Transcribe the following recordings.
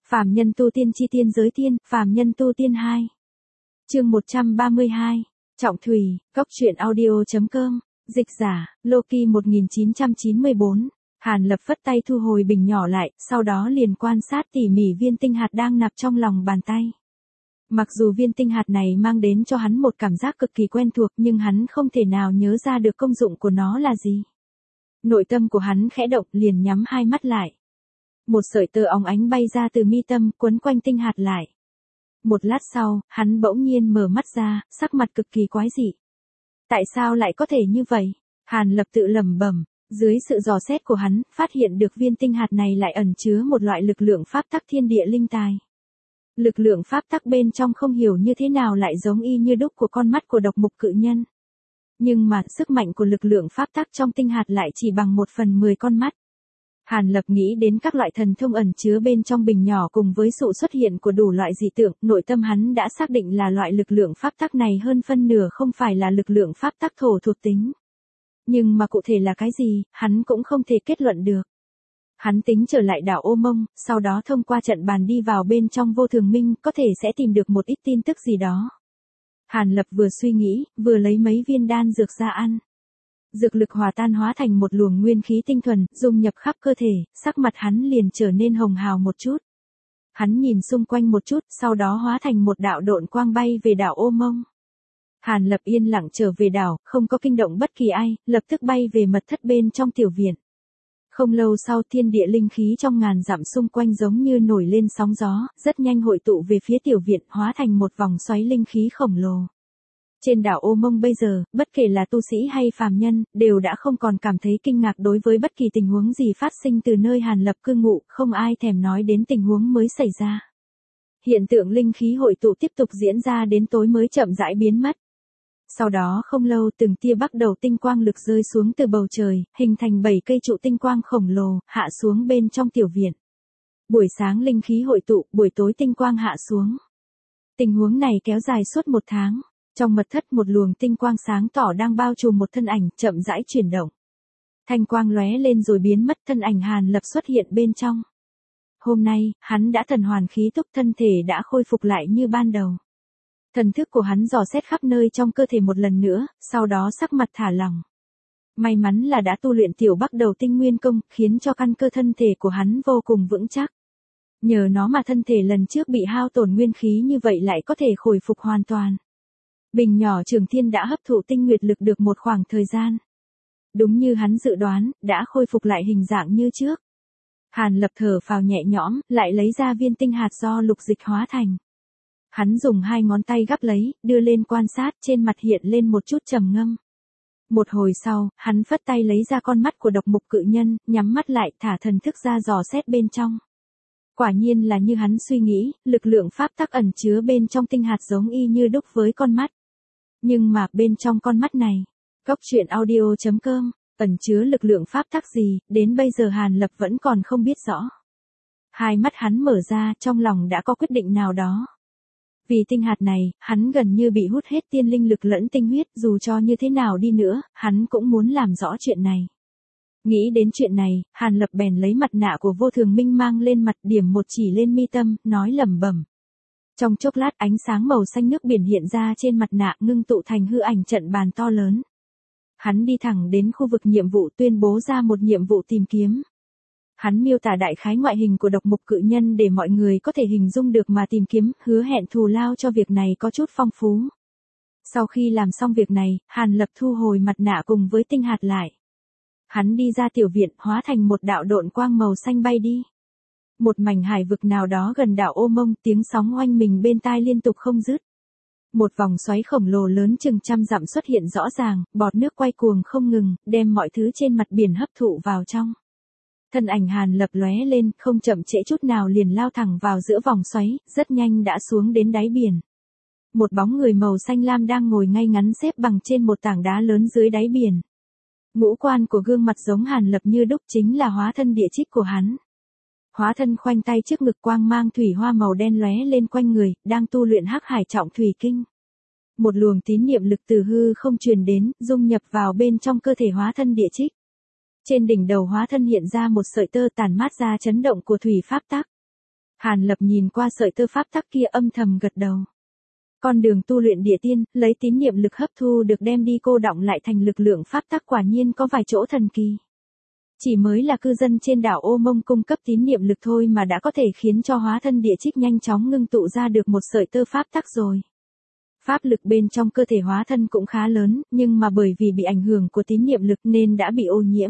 Phàm nhân tu tiên chi tiên giới tiên, phàm nhân tu tiên 2. Chương 132. Trọng Thủy, Cốc truyện audio.com, dịch giả, Loki 1994. Hàn Lập phất tay thu hồi bình nhỏ lại, sau đó liền quan sát tỉ mỉ viên tinh hạt đang nằm trong lòng bàn tay. Mặc dù viên tinh hạt này mang đến cho hắn một cảm giác cực kỳ quen thuộc nhưng hắn không thể nào nhớ ra được công dụng của nó là gì. Nội tâm của hắn khẽ động liền nhắm hai mắt lại. Một sợi tơ óng ánh bay ra từ mi tâm quấn quanh tinh hạt lại. Một lát sau, hắn bỗng nhiên mở mắt ra, sắc mặt cực kỳ quái dị. Tại sao lại có thể như vậy? Hàn Lập tự lẩm bẩm, dưới sự dò xét của hắn, phát hiện được viên tinh hạt này lại ẩn chứa một loại lực lượng pháp tắc thiên địa linh tài. Lực lượng pháp tắc bên trong không hiểu như thế nào lại giống y như đúc của con mắt của độc mục cự nhân. Nhưng mà sức mạnh của lực lượng pháp tắc trong tinh hạt lại chỉ bằng 1/10 con mắt. Hàn Lập nghĩ đến các loại thần thông ẩn chứa bên trong bình nhỏ cùng với sự xuất hiện của đủ loại dị tượng, nội tâm hắn đã xác định là loại lực lượng pháp tắc này hơn phân nửa không phải là lực lượng pháp tắc thổ thuộc tính. Nhưng mà cụ thể là cái gì, hắn cũng không thể kết luận được. Hắn tính trở lại đảo Ô Mông, sau đó thông qua trận bàn đi vào bên trong Vô Thường Minh, có thể sẽ tìm được một ít tin tức gì đó. Hàn Lập vừa suy nghĩ, vừa lấy mấy viên đan dược ra ăn. Dược lực hòa tan hóa thành một luồng nguyên khí tinh thuần, dung nhập khắp cơ thể, sắc mặt hắn liền trở nên hồng hào một chút. Hắn nhìn xung quanh một chút, sau đó hóa thành một đạo độn quang bay về đảo Ô Mông. Hàn Lập yên lặng trở về đảo, không có kinh động bất kỳ ai, lập tức bay về mật thất bên trong tiểu viện. Không lâu sau thiên địa linh khí trong ngàn dặm xung quanh giống như nổi lên sóng gió, rất nhanh hội tụ về phía tiểu viện hóa thành một vòng xoáy linh khí khổng lồ. Trên đảo Ô Mông bây giờ, bất kể là tu sĩ hay phàm nhân, đều đã không còn cảm thấy kinh ngạc đối với bất kỳ tình huống gì phát sinh từ nơi Hàn Lập cư ngụ, không ai thèm nói đến tình huống mới xảy ra. Hiện tượng linh khí hội tụ tiếp tục diễn ra đến tối mới chậm rãi biến mất. Sau đó không lâu từng tia bắt đầu tinh quang lực rơi xuống từ bầu trời, hình thành 7 cây trụ tinh quang khổng lồ, hạ xuống bên trong tiểu viện. Buổi sáng linh khí hội tụ, buổi tối tinh quang hạ xuống. Tình huống này kéo dài suốt 1 tháng. Trong mật thất một luồng tinh quang sáng tỏ đang bao trùm một thân ảnh, chậm rãi chuyển động. Thanh quang lóe lên rồi biến mất, thân ảnh Hàn Lập xuất hiện bên trong. Hôm nay, hắn đã thần hoàn khí túc, thân thể đã khôi phục lại như ban đầu. Thần thức của hắn dò xét khắp nơi trong cơ thể một lần nữa, sau đó sắc mặt thả lỏng. May mắn là đã tu luyện tiểu Bắc Đầu Tinh Nguyên Công, khiến cho căn cơ thân thể của hắn vô cùng vững chắc. Nhờ nó mà thân thể lần trước bị hao tổn nguyên khí như vậy lại có thể khôi phục hoàn toàn. Bình nhỏ Trường Thiên đã hấp thụ tinh nguyệt lực được một khoảng thời gian. Đúng như hắn dự đoán, đã khôi phục lại hình dạng như trước. Hàn Lập thở phào nhẹ nhõm, lại lấy ra viên tinh hạt do lục dịch hóa thành. Hắn dùng 2 ngón tay gắp lấy, đưa lên quan sát, trên mặt hiện lên một chút trầm ngâm. Một hồi sau, hắn phất tay lấy ra con mắt của độc mục cự nhân, nhắm mắt lại, thả thần thức ra dò xét bên trong. Quả nhiên là như hắn suy nghĩ, lực lượng pháp tắc ẩn chứa bên trong tinh hạt giống y như đúc với con mắt. Nhưng mà bên trong con mắt này, Cốc truyện audio.com, ẩn chứa lực lượng pháp tắc gì, đến bây giờ Hàn Lập vẫn còn không biết rõ. Hai mắt hắn mở ra, trong lòng đã có quyết định nào đó. Vì tinh hạt này, hắn gần như bị hút hết tiên linh lực lẫn tinh huyết, dù cho như thế nào đi nữa, hắn cũng muốn làm rõ chuyện này. Nghĩ đến chuyện này, Hàn Lập bèn lấy mặt nạ của Vô Thường Minh mang lên mặt, điểm một chỉ lên mi tâm, nói lẩm bẩm. Trong chốc lát ánh sáng màu xanh nước biển hiện ra trên mặt nạ, ngưng tụ thành hư ảnh trận bàn to lớn. Hắn đi thẳng đến khu vực nhiệm vụ, tuyên bố ra một nhiệm vụ tìm kiếm. Hắn miêu tả đại khái ngoại hình của độc mục cự nhân để mọi người có thể hình dung được mà tìm kiếm, hứa hẹn thù lao cho việc này có chút phong phú. Sau khi làm xong việc này, Hàn Lập thu hồi mặt nạ cùng với tinh hạt lại. Hắn đi ra tiểu viện, hóa thành một đạo độn quang màu xanh bay đi. Một mảnh hải vực nào đó gần đảo Ô Mông, tiếng sóng oanh mình bên tai liên tục không dứt. Một vòng xoáy khổng lồ lớn chừng 100 dặm xuất hiện rõ ràng, bọt nước quay cuồng không ngừng, đem mọi thứ trên mặt biển hấp thụ vào trong. Thân ảnh Hàn Lập lóe lên, không chậm trễ chút nào liền lao thẳng vào giữa vòng xoáy, rất nhanh đã xuống đến đáy biển. Một bóng người màu xanh lam đang ngồi ngay ngắn xếp bằng trên một tảng đá lớn dưới đáy biển. Ngũ quan của gương mặt giống Hàn Lập như đúc, chính là hóa thân địa trích của hắn. Hóa thân khoanh tay trước ngực, quang mang thủy hoa màu đen lóe lên quanh người, đang tu luyện Hắc Hải Trọng Thủy Kinh. Một luồng tín niệm lực từ hư không truyền đến, dung nhập vào bên trong cơ thể hóa thân địa trích. Trên đỉnh đầu hóa thân hiện ra một sợi tơ tản mát ra chấn động của thủy pháp tắc. Hàn Lập nhìn qua sợi tơ pháp tắc kia âm thầm gật đầu. Con đường tu luyện địa tiên, lấy tín niệm lực hấp thu được đem đi cô đọng lại thành lực lượng pháp tắc quả nhiên có vài chỗ thần kỳ. Chỉ mới là cư dân trên đảo Ô Mông cung cấp tín niệm lực thôi mà đã có thể khiến cho hóa thân địa trích nhanh chóng ngưng tụ ra được một sợi tơ pháp tắc rồi. Pháp lực bên trong cơ thể hóa thân cũng khá lớn, nhưng mà bởi vì bị ảnh hưởng của tín niệm lực nên đã bị ô nhiễm.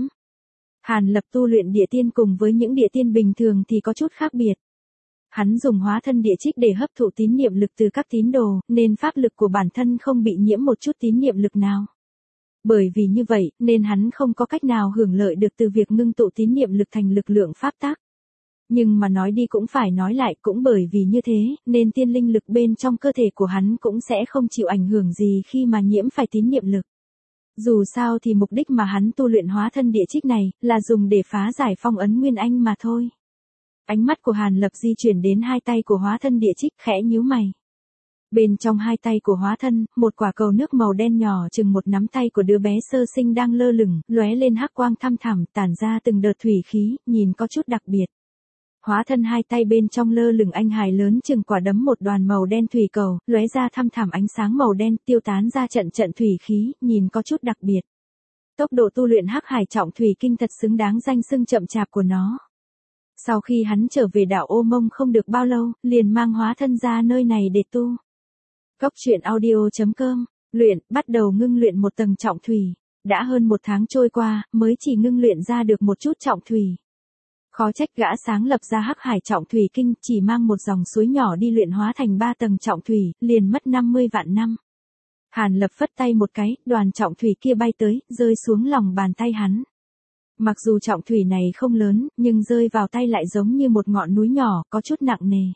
Hàn Lập tu luyện địa tiên cùng với những địa tiên bình thường thì có chút khác biệt. Hắn dùng hóa thân địa trích để hấp thụ tín niệm lực từ các tín đồ, nên pháp lực của bản thân không bị nhiễm một chút tín niệm lực nào. Bởi vì như vậy, nên hắn không có cách nào hưởng lợi được từ việc ngưng tụ tín niệm lực thành lực lượng pháp tắc. Nhưng mà nói đi cũng phải nói lại, cũng bởi vì như thế, nên tiên linh lực bên trong cơ thể của hắn cũng sẽ không chịu ảnh hưởng gì khi mà nhiễm phải tín niệm lực. Dù sao thì mục đích mà hắn tu luyện hóa thân địa trích này, là dùng để phá giải phong ấn Nguyên Anh mà thôi. Ánh mắt của Hàn Lập di chuyển đến hai tay của hóa thân địa trích, khẽ nhíu mày. Bên trong hai tay của hóa thân, một quả cầu nước màu đen nhỏ chừng một nắm tay của đứa bé sơ sinh đang lơ lửng, lóe lên hắc quang thăm thẳm, tản ra từng đợt thủy khí, nhìn có chút đặc biệt. Hóa thân hai tay bên trong lơ lửng anh hài lớn chừng quả đấm một đoàn màu đen thủy cầu, lóe ra thăm thẳm ánh sáng màu đen, tiêu tán ra trận trận thủy khí, nhìn có chút đặc biệt. Tốc độ tu luyện Hắc Hải Trọng Thủy Kinh thật xứng đáng danh xưng chậm chạp của nó. Sau khi hắn trở về đảo Ô Mông không được bao lâu, liền mang hóa thân ra nơi này để tu. Góc truyện audio.com, luyện, bắt đầu ngưng luyện một tầng trọng thủy. Đã hơn một tháng trôi qua, mới chỉ ngưng luyện ra được một chút trọng thủy. Khó trách gã sáng lập ra Hắc Hải Trọng Thủy Kinh, chỉ mang một dòng suối nhỏ đi luyện hóa thành 3 tầng trọng thủy, liền mất 50 vạn năm. Hàn Lập phất tay một cái, đoàn trọng thủy kia bay tới, rơi xuống lòng bàn tay hắn. Mặc dù trọng thủy này không lớn, nhưng rơi vào tay lại giống như một ngọn núi nhỏ, có chút nặng nề.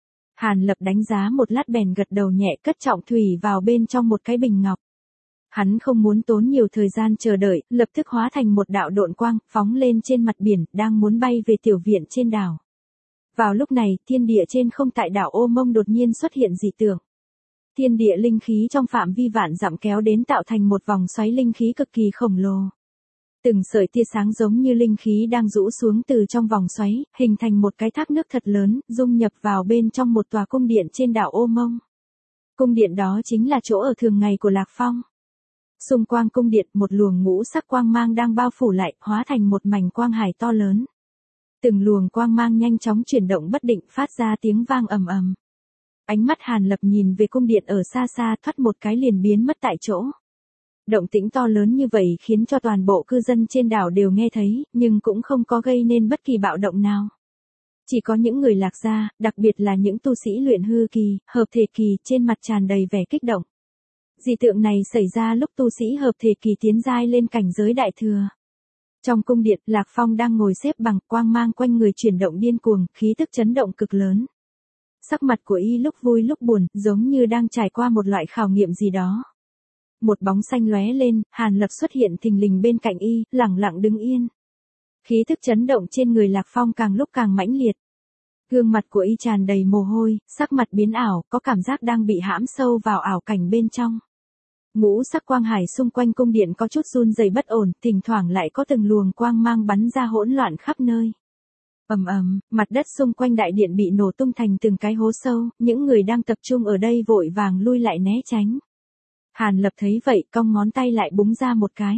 Hàn Lập đánh giá một lát bèn gật đầu nhẹ, cất trọng thủy vào bên trong một cái bình ngọc. Hắn không muốn tốn nhiều thời gian chờ đợi, lập tức hóa thành một đạo độn quang, phóng lên trên mặt biển, đang muốn bay về tiểu viện trên đảo. Vào lúc này, thiên địa trên không tại đảo Ô Mông đột nhiên xuất hiện dị tượng. Thiên địa linh khí trong phạm vi vạn dặm kéo đến tạo thành một vòng xoáy linh khí cực kỳ khổng lồ. Từng sợi tia sáng giống như linh khí đang rũ xuống từ trong vòng xoáy, hình thành một cái thác nước thật lớn, dung nhập vào bên trong một tòa cung điện trên đảo Ô Mông. Cung điện đó chính là chỗ ở thường ngày của Lạc Phong. Xung quanh cung điện, một luồng ngũ sắc quang mang đang bao phủ lại, hóa thành một mảnh quang hải to lớn. Từng luồng quang mang nhanh chóng chuyển động bất định, phát ra tiếng vang ầm ầm. Ánh mắt Hàn Lập nhìn về cung điện ở xa xa, thoát một cái liền biến mất tại chỗ. Động tĩnh to lớn như vậy khiến cho toàn bộ cư dân trên đảo đều nghe thấy, nhưng cũng không có gây nên bất kỳ bạo động nào. Chỉ có những người Lạc gia, đặc biệt là những tu sĩ luyện hư kỳ, hợp thể kỳ, trên mặt tràn đầy vẻ kích động. Dị tượng này xảy ra lúc tu sĩ hợp thể kỳ tiến giai lên cảnh giới đại thừa. Trong cung điện, Lạc Phong đang ngồi xếp bằng, quang mang quanh người chuyển động điên cuồng, khí tức chấn động cực lớn. Sắc mặt của y lúc vui lúc buồn, giống như đang trải qua một loại khảo nghiệm gì đó. Một bóng xanh lóe lên, Hàn Lập xuất hiện thình lình bên cạnh y, lẳng lặng đứng yên. Khí tức chấn động trên người Lạc Phong càng lúc càng mãnh liệt. Gương mặt của y tràn đầy mồ hôi, sắc mặt biến ảo, có cảm giác đang bị hãm sâu vào ảo cảnh bên trong. Ngũ sắc quang hải xung quanh cung điện có chút run rẩy bất ổn, thỉnh thoảng lại có từng luồng quang mang bắn ra hỗn loạn khắp nơi. Ầm ầm, mặt đất xung quanh đại điện bị nổ tung thành từng cái hố sâu, những người đang tập trung ở đây vội vàng lui lại né tránh. Hàn Lập thấy vậy, cong ngón tay lại búng ra một cái.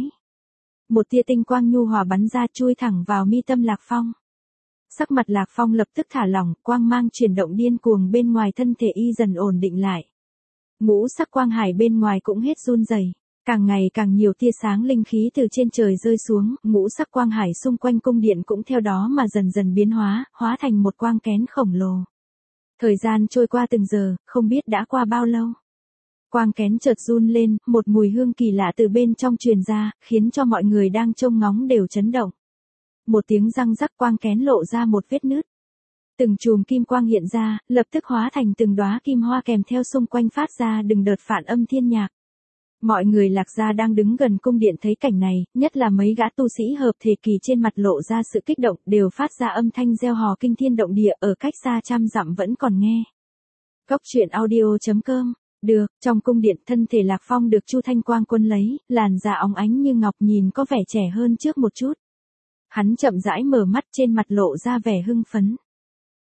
Một tia tinh quang nhu hòa bắn ra chui thẳng vào mi tâm Lạc Phong. Sắc mặt Lạc Phong lập tức thả lỏng, quang mang chuyển động điên cuồng bên ngoài thân thể y dần ổn định lại. Ngũ sắc quang hải bên ngoài cũng hết run rẩy, càng ngày càng nhiều tia sáng linh khí từ trên trời rơi xuống, ngũ sắc quang hải xung quanh cung điện cũng theo đó mà dần dần biến hóa, hóa thành một quang kén khổng lồ. Thời gian trôi qua từng giờ, không biết đã qua bao lâu. Quang kén chợt run lên, một mùi hương kỳ lạ từ bên trong truyền ra, khiến cho mọi người đang trông ngóng đều chấn động. Một tiếng răng rắc, quang kén lộ ra một vết nứt. Từng chùm kim quang hiện ra, lập tức hóa thành từng đóa kim hoa kèm theo xung quanh phát ra từng đợt phản âm thiên nhạc. Mọi người Lạc gia đang đứng gần cung điện thấy cảnh này, nhất là mấy gã tu sĩ hợp thể kỳ trên mặt lộ ra sự kích động, đều phát ra âm thanh reo hò kinh thiên động địa, ở cách xa trăm dặm vẫn còn nghe. Góc truyện audio.com. Được, trong cung điện thân thể Lạc Phong được Chu Thanh Quang quân lấy, làn da óng ánh như ngọc nhìn có vẻ trẻ hơn trước một chút. Hắn chậm rãi mở mắt, trên mặt lộ ra vẻ hưng phấn.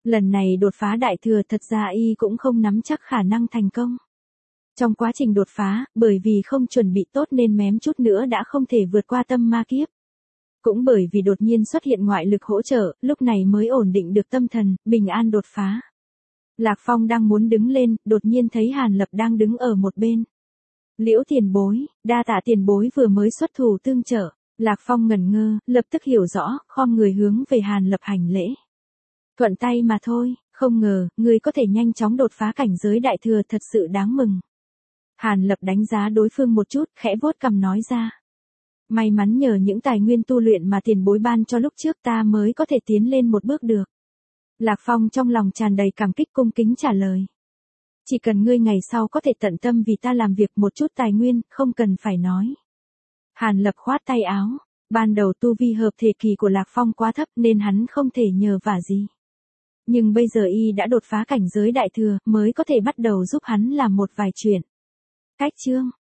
Lần này đột phá đại thừa thật ra y cũng không nắm chắc khả năng thành công. Trong quá trình đột phá, bởi vì không chuẩn bị tốt nên mém chút nữa đã không thể vượt qua tâm ma kiếp. Cũng bởi vì đột nhiên xuất hiện ngoại lực hỗ trợ, lúc này mới ổn định được tâm thần, bình an đột phá. Lạc Phong đang muốn đứng lên, đột nhiên thấy Hàn Lập đang đứng ở một bên. Liễu tiền bối, đa tạ tiền bối vừa mới xuất thủ tương trợ. Lạc Phong ngẩn ngơ, lập tức hiểu rõ, khom người hướng về Hàn Lập hành lễ. Thuận tay mà thôi, không ngờ, ngươi có thể nhanh chóng đột phá cảnh giới đại thừa thật sự đáng mừng. Hàn Lập đánh giá đối phương một chút, khẽ vuốt cằm nói ra. May mắn nhờ những tài nguyên tu luyện mà tiền bối ban cho lúc trước ta mới có thể tiến lên một bước được. Lạc Phong trong lòng tràn đầy cảm kích cung kính trả lời. Chỉ cần ngươi ngày sau có thể tận tâm vì ta làm việc một chút tài nguyên, không cần phải nói. Hàn Lập khoát tay áo, ban đầu tu vi hợp thể kỳ của Lạc Phong quá thấp nên hắn không thể nhờ vả gì. Nhưng bây giờ y đã đột phá cảnh giới đại thừa mới có thể bắt đầu giúp hắn làm một vài chuyện. Cách chương